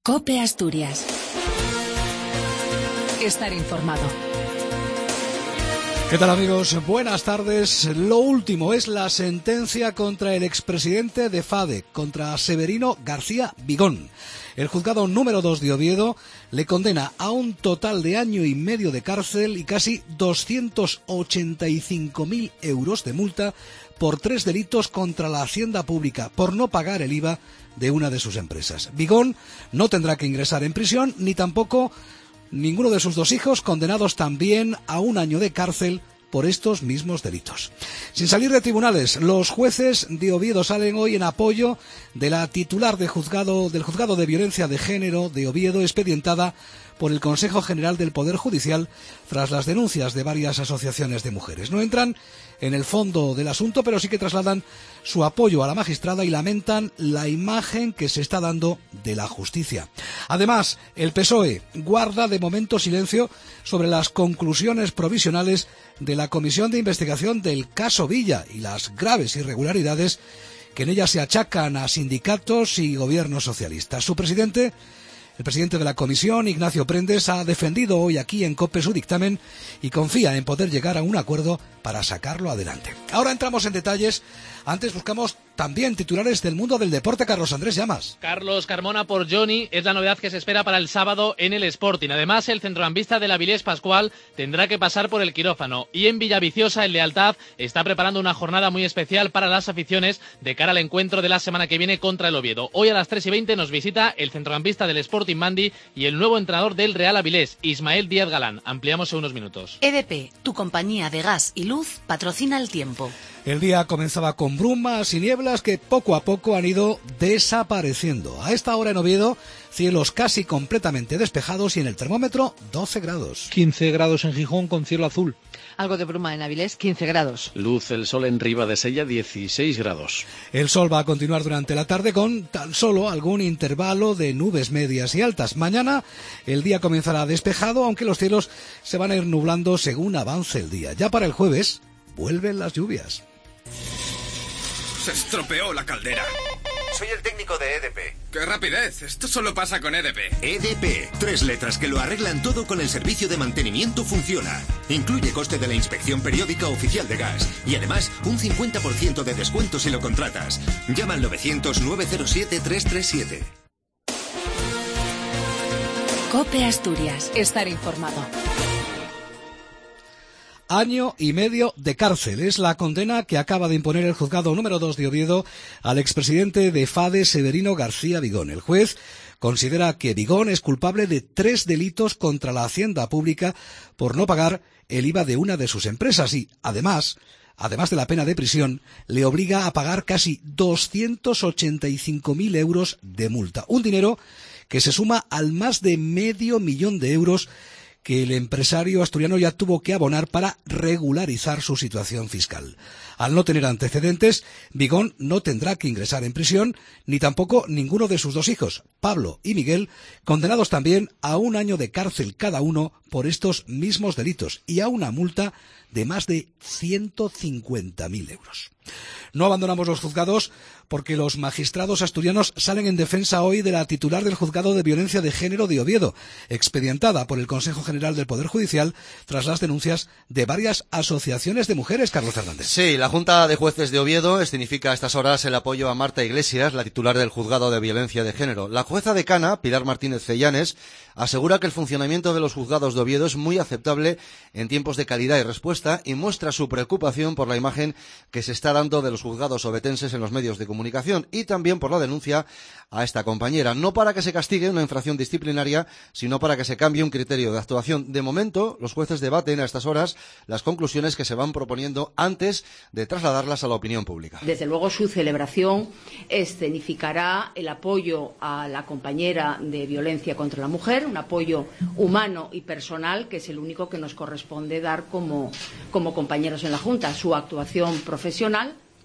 COPE Asturias. Estar informado. ¿Qué tal, amigos? Buenas tardes. Lo último es la sentencia contra el expresidente de FADE, contra Severino García Vigón. El juzgado número 2 de Oviedo le condena a un total de año y medio de cárcel y casi 285.000 euros de multa por 3 delitos contra la hacienda pública por no pagar el IVA de una de sus empresas. Vigón no tendrá que ingresar en prisión, ni tampoco ninguno de sus 2 hijos, condenados también a 1 año de cárcel por estos mismos delitos. Sin salir de tribunales, los jueces de Oviedo salen hoy en apoyo de la titular del juzgado de violencia de género de Oviedo, expedientada por el Consejo General del Poder Judicial tras las denuncias de varias asociaciones de mujeres. No entran en el fondo del asunto, pero sí que trasladan su apoyo a la magistrada y lamentan la imagen que se está dando de la justicia. Además, el PSOE guarda de momento silencio sobre las conclusiones provisionales de la Comisión de Investigación del caso Villa y las graves irregularidades que en ella se achacan a sindicatos y gobiernos socialistas. Su presidente, el presidente de la comisión, Ignacio Prendes, ha defendido hoy aquí en COPE su dictamen y confía en poder llegar a un acuerdo para sacarlo adelante. Ahora entramos en detalles. Antes buscamos también titulares del mundo del deporte. Carlos Andrés Llamas. Carlos Carmona por Johnny es la novedad que se espera para el sábado en el Sporting. Además, el centrocampista del Avilés, Pascual, tendrá que pasar por el quirófano. Y en Villaviciosa, el Lealtad está preparando una jornada muy especial para las aficiones de cara al encuentro de la semana que viene contra el Oviedo. Hoy a las 3:20 nos visita el centrocampista del Sporting, Mandi, y el nuevo entrenador del Real Avilés, Ismael Díaz Galán. Ampliamos en unos minutos. EDP, tu compañía de gas y luz, patrocina el tiempo. El día comenzaba con brumas y nieblas que poco a poco han ido desapareciendo. A esta hora en Oviedo, cielos casi completamente despejados y en el termómetro 12 grados. 15 grados en Gijón con cielo azul. Algo de bruma en Avilés, 15 grados. Luz el sol en Ribadesella, 16 grados. El sol va a continuar durante la tarde con tan solo algún intervalo de nubes medias y altas. Mañana el día comenzará despejado, aunque los cielos se van a ir nublando según avance el día. Ya para el jueves vuelven las lluvias. Se estropeó la caldera. Soy el técnico de EDP. ¡Qué rapidez! Esto solo pasa con EDP. EDP, 3 letras que lo arreglan todo con el servicio de mantenimiento Funciona. Incluye coste de la inspección periódica oficial de gas y además un 50% de descuento si lo contratas. Llama al 900-907-337. COPE Asturias. Estar informado. Año y medio de cárcel es la condena que acaba de imponer el juzgado número 2 de Oviedo al expresidente de FADE, Severino García Vigón. El juez considera que Vigón es culpable de 3 delitos contra la hacienda pública por no pagar el IVA de una de sus empresas y, además de la pena de prisión, le obliga a pagar casi 285.000 euros de multa. Un dinero que se suma al más de $500.000 de euros que el empresario asturiano ya tuvo que abonar para regularizar su situación fiscal. Al no tener antecedentes, Vigón no tendrá que ingresar en prisión, ni tampoco ninguno de sus 2 hijos, Pablo y Miguel, condenados también a 1 año de cárcel cada uno por estos mismos delitos y a una multa de más de 150.000 euros. No abandonamos los juzgados porque los magistrados asturianos salen en defensa hoy de la titular del juzgado de violencia de género de Oviedo, expedientada por el Consejo General del Poder Judicial tras las denuncias de varias asociaciones de mujeres. Carlos Fernández. Sí, la Junta de Jueces de Oviedo escenifica a estas horas el apoyo a Marta Iglesias, la titular del juzgado de violencia de género. La jueza decana, Pilar Martínez Cellanes, asegura que el funcionamiento de los juzgados de Oviedo es muy aceptable en tiempos de calidad y respuesta y muestra su preocupación por la imagen que se está dando de los juzgados ovetenses en los medios de comunicación y también por la denuncia a esta compañera, no para que se castigue una infracción disciplinaria, sino para que se cambie un criterio de actuación. De momento, los jueces debaten a estas horas las conclusiones que se van proponiendo antes de trasladarlas a la opinión pública. Desde luego, su celebración escenificará el apoyo a la compañera de violencia contra la mujer, un apoyo humano y personal, que es el único que nos corresponde dar como compañeros en la Junta. Su actuación profesional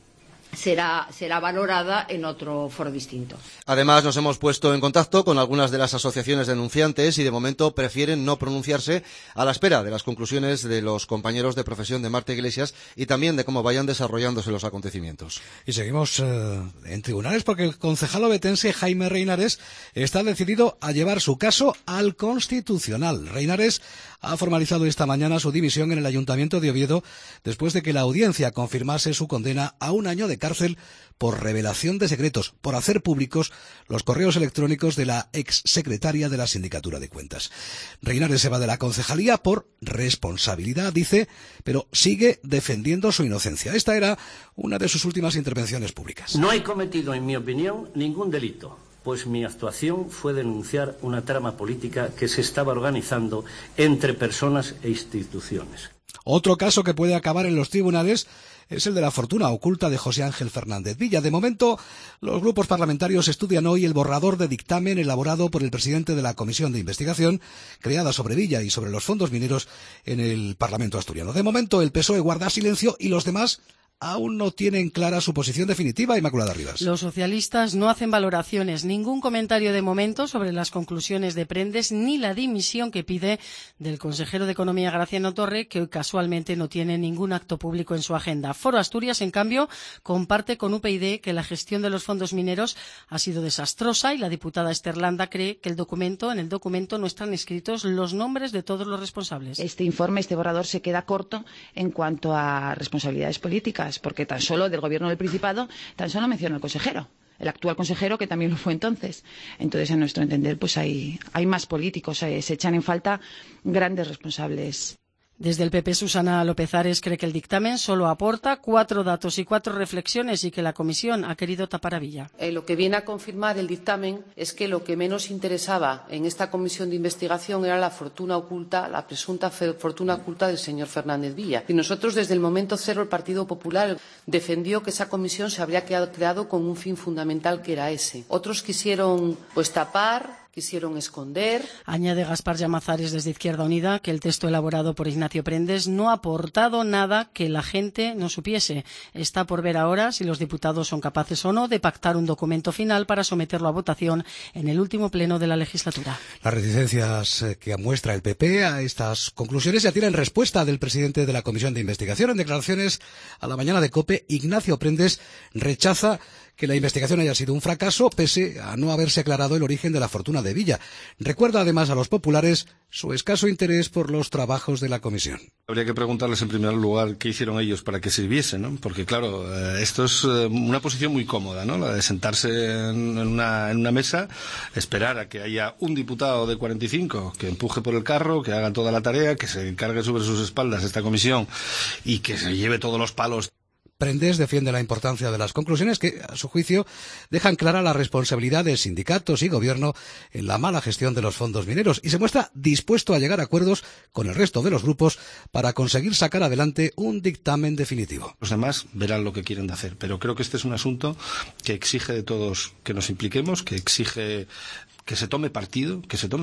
será valorada en otro foro distinto. Además, nos hemos puesto en contacto con algunas de las asociaciones denunciantes y de momento prefieren no pronunciarse a la espera de las conclusiones de los compañeros de profesión de Marta Iglesias y también de cómo vayan desarrollándose los acontecimientos. Y seguimos en tribunales porque el concejal obetense Jaime Reinares está decidido a llevar su caso al Constitucional. Reinares ha formalizado esta mañana su dimisión en el Ayuntamiento de Oviedo después de que la audiencia confirmase su condena a 1 año de cárcel por revelación de secretos, por hacer públicos los correos electrónicos de la exsecretaria de la Sindicatura de Cuentas. Reinares se va de la concejalía por responsabilidad, dice, pero sigue defendiendo su inocencia. Esta era una de sus últimas intervenciones públicas. No he cometido, en mi opinión, ningún delito, pues mi actuación fue denunciar una trama política que se estaba organizando entre personas e instituciones. Otro caso que puede acabar en los tribunales es el de la fortuna oculta de José Ángel Fernández Villa. De momento, los grupos parlamentarios estudian hoy el borrador de dictamen elaborado por el presidente de la Comisión de Investigación creada sobre Villa y sobre los fondos mineros en el Parlamento asturiano. De momento, el PSOE guarda silencio y los demás aún no tienen clara su posición definitiva. Inmaculada Rivas. Los socialistas no hacen valoraciones, ningún comentario de momento sobre las conclusiones de Prendes ni la dimisión que pide del consejero de Economía Graciano Torre, que hoy casualmente no tiene ningún acto público en su agenda. Foro Asturias, en cambio, comparte con UPyD que la gestión de los fondos mineros ha sido desastrosa y la diputada Esther Landa cree que en el documento no están escritos los nombres de todos los responsables. Este informe, este borrador, se queda corto en cuanto a responsabilidades políticas, porque tan solo del Gobierno del Principado, tan solo menciona al consejero, el actual consejero, que también lo fue entonces. Entonces, a nuestro entender, pues hay más políticos, se echan en falta grandes responsables. Desde el PP, Susana López Ares cree que el dictamen solo aporta 4 datos y 4 reflexiones y que la Comisión ha querido tapar a Villa. Lo que viene a confirmar el dictamen es que lo que menos interesaba en esta comisión de investigación era la fortuna oculta, la presunta fortuna oculta del señor Fernández Villa. Y nosotros, desde el momento cero, el Partido Popular defendió que esa comisión se habría creado con un fin fundamental, que era ese. Otros quisieron tapar, quisieron esconder. Añade Gaspar Llamazares desde Izquierda Unida que el texto elaborado por Ignacio Prendes no ha aportado nada que la gente no supiese. Está por ver ahora si los diputados son capaces o no de pactar un documento final para someterlo a votación en el último pleno de la legislatura. Las reticencias que muestra el PP a estas conclusiones ya tienen respuesta del presidente de la Comisión de Investigación. En declaraciones a la mañana de COPE, Ignacio Prendes rechaza que la investigación haya sido un fracaso, pese a no haberse aclarado el origen de la fortuna de Villa. Recuerda además a los populares su escaso interés por los trabajos de la comisión. Habría que preguntarles en primer lugar qué hicieron ellos para que sirviese, ¿no? Porque claro, esto es una posición muy cómoda, ¿no? La de sentarse en una mesa, esperar a que haya un diputado de 45 que empuje por el carro, que haga toda la tarea, que se encargue sobre sus espaldas esta comisión y que se lleve todos los palos. Prendes defiende la importancia de las conclusiones que, a su juicio, dejan clara la responsabilidad de sindicatos y gobierno en la mala gestión de los fondos mineros y se muestra dispuesto a llegar a acuerdos con el resto de los grupos para conseguir sacar adelante un dictamen definitivo. Los demás verán lo que quieren hacer, pero creo que este es un asunto que exige de todos que nos impliquemos, que exige que se tome partido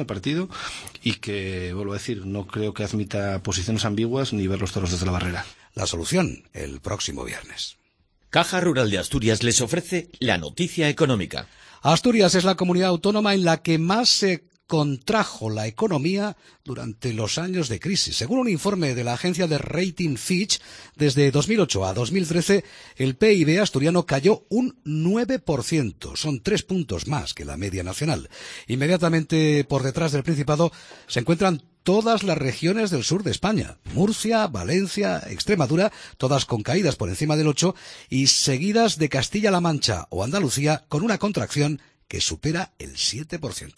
y que, vuelvo a decir, no creo que admita posiciones ambiguas ni ver los toros desde la barrera. La solución el próximo viernes. Caja Rural de Asturias les ofrece la noticia económica. Asturias es la comunidad autónoma en la que más se contrajo la economía durante los años de crisis. Según un informe de la agencia de rating Fitch, desde 2008 a 2013, el PIB asturiano cayó un 9%. Son 3 puntos más que la media nacional. Inmediatamente por detrás del Principado se encuentran todas las regiones del sur de España, Murcia, Valencia, Extremadura, todas con caídas por encima del 8% y seguidas de Castilla-La Mancha o Andalucía con una contracción que supera el 7%.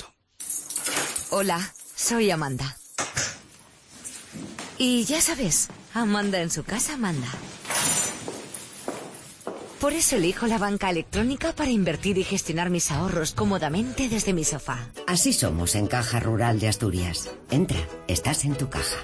Hola, soy Amanda. Y ya sabes, Amanda en su casa manda. Por eso elijo la banca electrónica para invertir y gestionar mis ahorros cómodamente desde mi sofá. Así somos en Caja Rural de Asturias. Entra, estás en tu caja.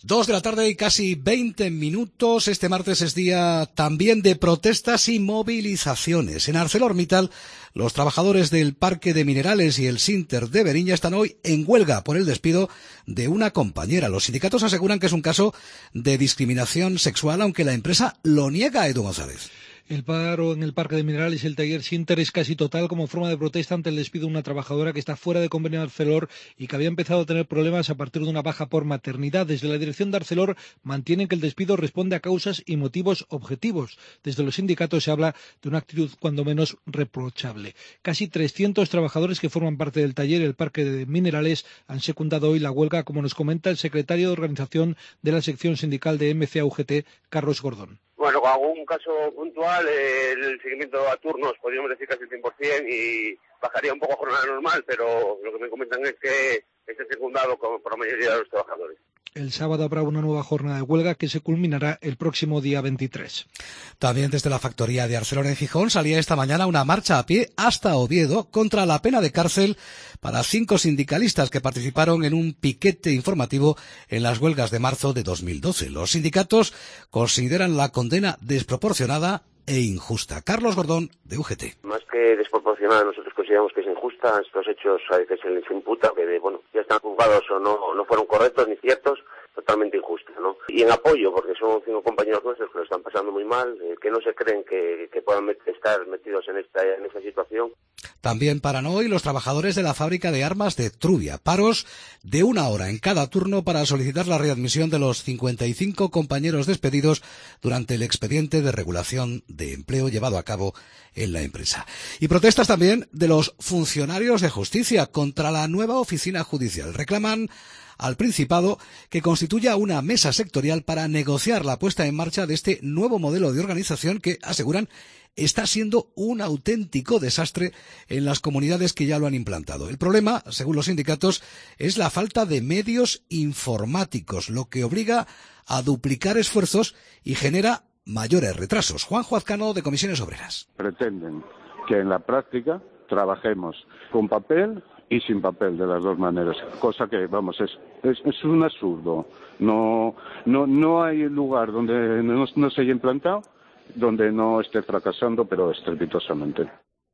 2 de la tarde y casi 20 minutos. Este martes es día también de protestas y movilizaciones. En ArcelorMittal, los trabajadores del Parque de Minerales y el Sinter de Beriña están hoy en huelga por el despido de una compañera. Los sindicatos aseguran que es un caso de discriminación sexual, aunque la empresa lo niega, Edu González. El paro en el Parque de Minerales y el taller Sinter es casi total como forma de protesta ante el despido de una trabajadora que está fuera de convenio de Arcelor y que había empezado a tener problemas a partir de una baja por maternidad. Desde la dirección de Arcelor mantienen que el despido responde a causas y motivos objetivos. Desde los sindicatos se habla de una actitud cuando menos reprochable. Casi 300 trabajadores que forman parte del taller y el Parque de Minerales han secundado hoy la huelga, como nos comenta el secretario de organización de la sección sindical de MCA-UGT, Carlos Gordón. Bueno, con algún caso puntual, el seguimiento a turnos podríamos decir casi el 100% y bajaría un poco a jornada normal, pero lo que me comentan es que esté secundado por la mayoría de los trabajadores. El sábado habrá una nueva jornada de huelga que se culminará el próximo día 23. También desde la factoría de Arcelor en Gijón salía esta mañana una marcha a pie hasta Oviedo contra la pena de cárcel para 5 sindicalistas que participaron en un piquete informativo en las huelgas de marzo de 2012. Los sindicatos consideran la condena desproporcionada e injusta. Carlos Gordón, de UGT. Más que desproporcionada, nosotros consideramos que es injusta. Estos hechos a veces se les imputa que ya están juzgados o no fueron correctos ni ciertos, totalmente injusta, ¿no? Y en apoyo, porque son 5 compañeros nuestros que lo están pasando muy mal, que no se creen que puedan estar metidos en esta situación. También paran hoy los trabajadores de la fábrica de armas de Trubia. Paros de 1 hora en cada turno para solicitar la readmisión de los 55 compañeros despedidos durante el expediente de regulación de empleo llevado a cabo en la empresa. Y protestas también de los funcionarios de justicia contra la nueva oficina judicial. Reclaman al Principado que constituya una mesa sectorial para negociar la puesta en marcha de este nuevo modelo de organización que, aseguran, está siendo un auténtico desastre en las comunidades que ya lo han implantado. El problema, según los sindicatos, es la falta de medios informáticos, lo que obliga a duplicar esfuerzos y genera mayores retrasos. Juanjo Azcano, de Comisiones Obreras. Pretenden que en la práctica trabajemos con papel y sin papel, de las dos maneras, cosa que, es un absurdo. No hay lugar donde no se haya implantado donde no esté fracasando, pero estrepitosamente.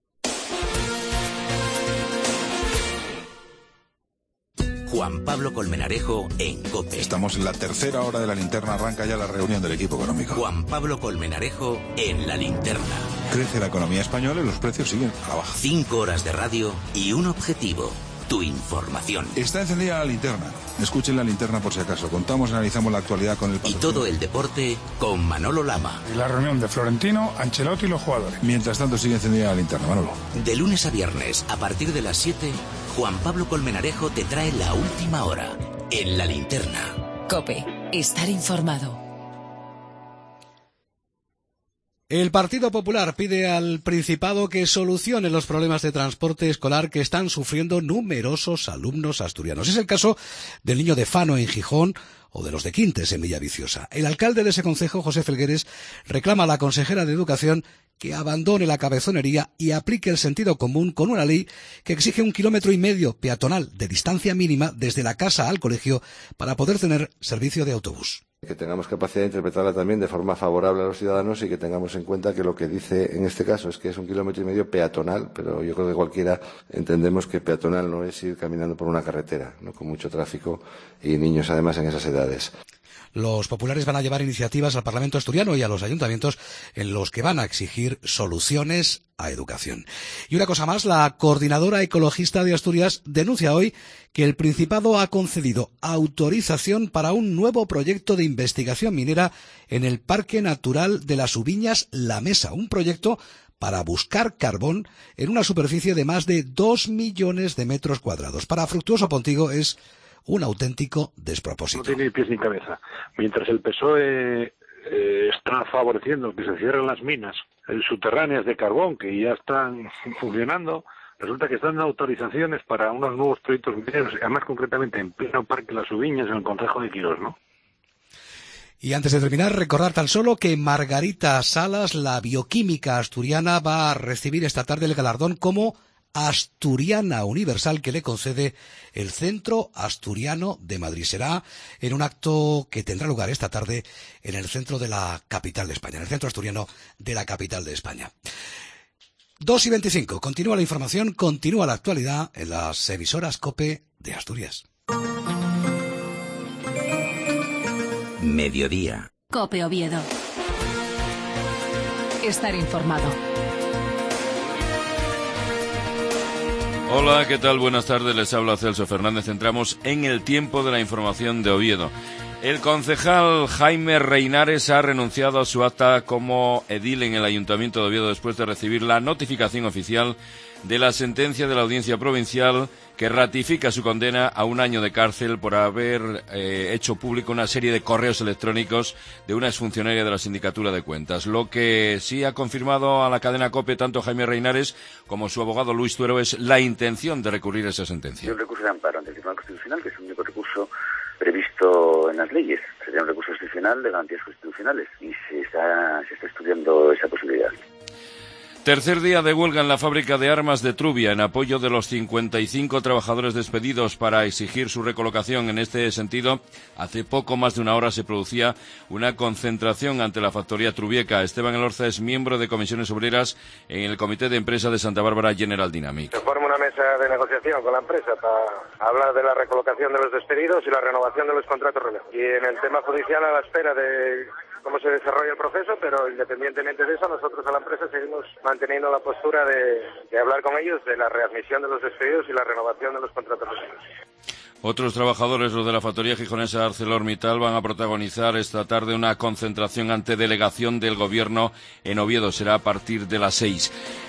Juan Pablo Colmenarejo en COPE. Estamos en la tercera hora de la linterna, arranca ya la reunión del equipo económico. Juan Pablo Colmenarejo en la linterna. Crece la economía española y los precios siguen a la baja. 5 horas de radio y un objetivo: tu información. Está encendida la linterna. Escuchen la linterna por si acaso. Contamos y analizamos la actualidad con el patrocinio. Y todo el deporte con Manolo Lama. Y la reunión de Florentino, Ancelotti y los jugadores. Mientras tanto sigue encendida la linterna, Manolo. De lunes a viernes, a partir de las 7, Juan Pablo Colmenarejo te trae la última hora en la linterna. COPE. Estar informado. El Partido Popular pide al Principado que solucione los problemas de transporte escolar que están sufriendo numerosos alumnos asturianos. Es el caso del niño de Fano en Gijón o de los de Quintes en Villaviciosa. El alcalde de ese concejo, José Felgueres, reclama a la consejera de Educación que abandone la cabezonería y aplique el sentido común con una ley que exige 1,5 kilómetros peatonal de distancia mínima desde la casa al colegio para poder tener servicio de autobús. Que tengamos capacidad de interpretarla también de forma favorable a los ciudadanos y que tengamos en cuenta que lo que dice en este caso es que es 1,5 kilómetros peatonal, pero yo creo que cualquiera entendemos que peatonal no es ir caminando por una carretera, ¿no?, con mucho tráfico y niños además en esas edades. Los populares van a llevar iniciativas al Parlamento asturiano y a los ayuntamientos en los que van a exigir soluciones a educación. Y una cosa más, la coordinadora ecologista de Asturias denuncia hoy que el Principado ha concedido autorización para un nuevo proyecto de investigación minera en el Parque Natural de las Ubiñas La Mesa, un proyecto para buscar carbón en una superficie de más de 2 millones de metros cuadrados. Para Fructuoso Pontigo es un auténtico despropósito. No tiene ni pies ni cabeza. Mientras el PSOE está favoreciendo que se cierren las minas subterráneas de carbón que ya están funcionando, resulta que están dando autorizaciones para unos nuevos proyectos mineros, además concretamente en pleno Parque Las Ubiñas, en el concejo de Quirós, ¿no? Y antes de terminar, recordar tan solo que Margarita Salas, la bioquímica asturiana, va a recibir esta tarde el galardón como Asturiana Universal que le concede el Centro Asturiano de Madrid. Será en un acto que tendrá lugar esta tarde en el centro de la capital de España, en el Centro Asturiano de la capital de España. 2:25. Continúa la información, continúa la actualidad en las emisoras COPE de Asturias. Mediodía. COPE Oviedo. Estar informado. Hola, ¿qué tal? Buenas tardes, les habla Celso Fernández. Entramos en el tiempo de la información de Oviedo. El concejal Jaime Reinares ha renunciado a su acta como edil en el Ayuntamiento de Oviedo después de recibir la notificación oficial de la sentencia de la Audiencia Provincial que ratifica su condena a 1 año de cárcel por haber hecho público una serie de correos electrónicos de una exfuncionaria de la Sindicatura de Cuentas. Lo que sí ha confirmado a la cadena COPE tanto Jaime Reinares como su abogado Luis Tuero es la intención de recurrir a esa sentencia. Hay un recurso de amparo ante el Tribunal Constitucional, que es el único recurso previsto en las leyes. Sería un recurso excepcional de garantías constitucionales y se está estudiando esa posibilidad. Tercer día de huelga en la fábrica de armas de Trubia en apoyo de los 55 trabajadores despedidos para exigir su recolocación. En este sentido, hace poco más de una hora se producía una concentración ante la factoría trubieca. Esteban Elorza es miembro de comisiones obreras en el Comité de Empresa de Santa Bárbara General Dynamic. Se forma una mesa de negociación con la empresa para hablar de la recolocación de los despedidos y la renovación de los contratos relevo. Y en el tema judicial a la espera de cómo se desarrolla el proceso, pero independientemente de eso, nosotros a la empresa seguimos manteniendo la postura de hablar con ellos de la readmisión de los despedidos y la renovación de los contratos relevos. Otros trabajadores, los de la factoría gijonesa ArcelorMittal, van a protagonizar esta tarde una concentración ante delegación del Gobierno en Oviedo. Será a partir de las 6.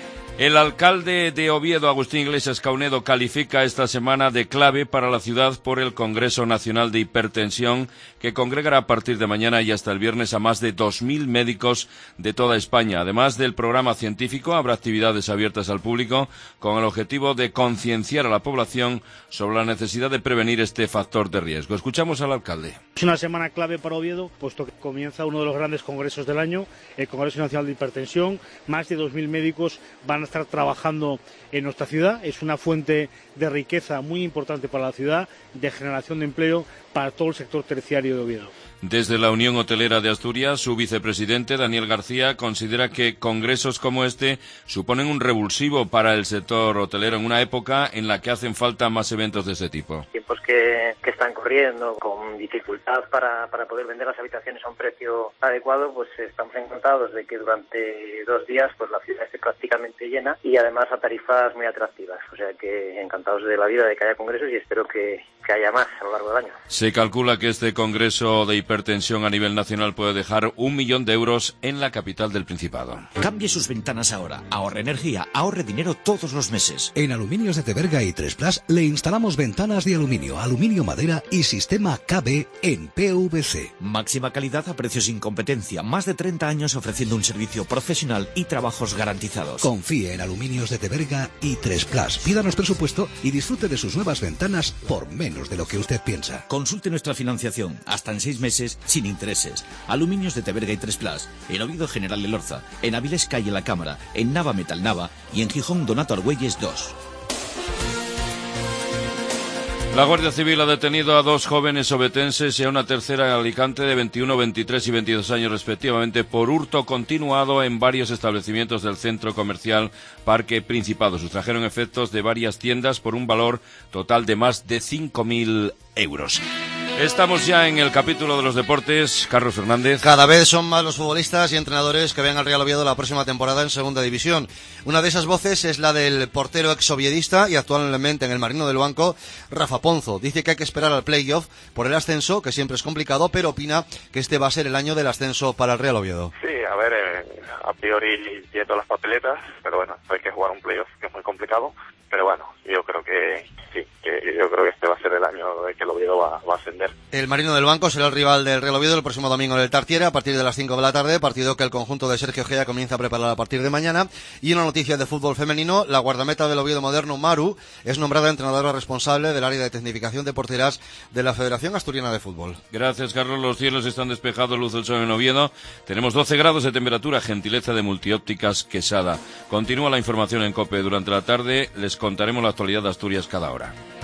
El alcalde de Oviedo, Agustín Iglesias Caunedo, califica esta semana de clave para la ciudad por el Congreso Nacional de Hipertensión, que congregará a partir de mañana y hasta el viernes a más de 2.000 médicos de toda España. Además del programa científico, habrá actividades abiertas al público con el objetivo de concienciar a la población sobre la necesidad de prevenir este factor de riesgo. Escuchamos al alcalde. Es una semana clave para Oviedo, puesto que comienza uno de los grandes congresos del año, el Congreso Nacional de Hipertensión. Más de 2.000 médicos van a estar trabajando en nuestra ciudad. Es una fuente de riqueza muy importante para la ciudad, de generación de empleo para todo el sector terciario de Oviedo. Desde la Unión Hotelera de Asturias, su vicepresidente, Daniel García, considera que congresos como este suponen un revulsivo para el sector hotelero en una época en la que hacen falta más eventos de este tipo. Tiempos que están corriendo con dificultad para poder vender las habitaciones a un precio adecuado, pues estamos encantados de que durante 2 días pues la ciudad esté prácticamente llena y además a tarifas muy atractivas. O sea que encantados de la vida de que haya congresos y espero que haya más a lo largo del año. Se calcula que este congreso de hipertensión a nivel nacional puede dejar 1 millón de euros en la capital del Principado. Cambie sus ventanas ahora. Ahorre energía, ahorre dinero todos los meses. En Aluminios de Teberga y 3plus le instalamos ventanas de aluminio, aluminio madera y sistema KB en PVC. Máxima calidad a precios sin competencia. Más de 30 años ofreciendo un servicio profesional y trabajos garantizados. Confíe en Aluminios de Teberga y 3plus. Pídanos presupuesto y disfrute de sus nuevas ventanas por menos de lo que usted piensa. Consulte nuestra financiación hasta en 6 meses sin intereses. Aluminios de Teberga y 3plus. En Oviedo General Elorza, en Avilés Calle La Cámara, en Nava Metal Nava y en Gijón Donato Argüelles 2. La Guardia Civil ha detenido a 2 jóvenes obetenses y a una tercera en Alicante de 21, 23 y 22 años respectivamente por hurto continuado en varios establecimientos del centro comercial Parque Principado. Sustrajeron efectos de varias tiendas por un valor total de más de 5.000 euros. Estamos ya en el capítulo de los deportes. Carlos Fernández. Cada vez son más los futbolistas y entrenadores que ven al Real Oviedo la próxima temporada en Segunda División. Una de esas voces es la del portero exoviedista y actualmente en el Marino del Banco, Rafa Ponzo. Dice que hay que esperar al playoff por el ascenso, que siempre es complicado, pero opina que este va a ser el año del ascenso para el Real Oviedo. Sí, a ver, a priori tiene todas las papeletas, pero bueno, hay que jugar un playoff que es muy complicado. Pero bueno, yo creo que sí, yo creo que este va a ser el año de que el Oviedo va a ascender. El Marino del Banco será el rival del Real Oviedo el próximo domingo en el Tartiere a partir de las 5 de la tarde, partido que el conjunto de Sergio Gea comienza a preparar a partir de mañana. Y una noticia de fútbol femenino, la guardameta del Oviedo moderno, Maru, es nombrada entrenadora responsable del área de tecnificación de porteras de la Federación Asturiana de Fútbol. Gracias, Carlos. Los cielos están despejados, luz del sol en Oviedo. Tenemos 12 grados de temperatura, gentileza de Multiópticas Quesada. Continúa la información en COPE durante la tarde. Les les contaremos la actualidad de Asturias cada hora.